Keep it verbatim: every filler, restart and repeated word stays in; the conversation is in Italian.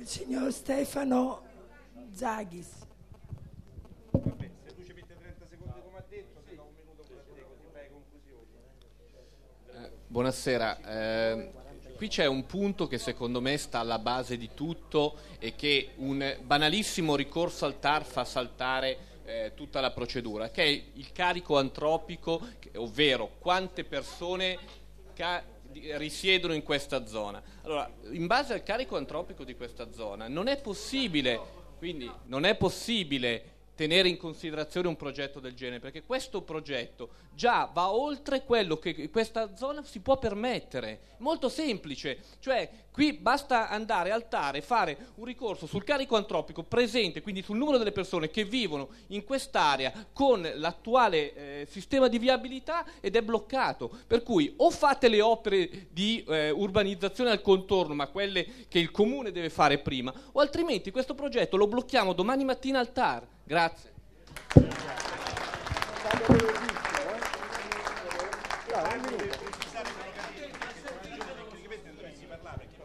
il signor Stefano Zaghis. Vabbè, se tu ci metti trenta secondi come ha detto, se no un minuto per te, così fai conclusioni. Eh, buonasera, eh, qui c'è un punto che secondo me sta alla base di tutto e che un banalissimo ricorso al T A R fa saltare eh, tutta la procedura, che è il carico antropico, ovvero quante persone ca- risiedono in questa zona. Allora, in base al carico antropico di questa zona non è possibile, quindi non è possibile tenere in considerazione un progetto del genere, perché questo progetto già va oltre quello che questa zona si può permettere. Molto semplice, cioè qui basta andare al T A R e fare un ricorso sul carico antropico presente, quindi sul numero delle persone che vivono in quest'area con l'attuale eh, sistema di viabilità, ed è bloccato. Per cui o fate le opere di eh, urbanizzazione al contorno, ma quelle che il comune deve fare prima, o altrimenti questo progetto lo blocchiamo domani mattina al T A R. Grazie. Tecnicamente dovresti parlare perché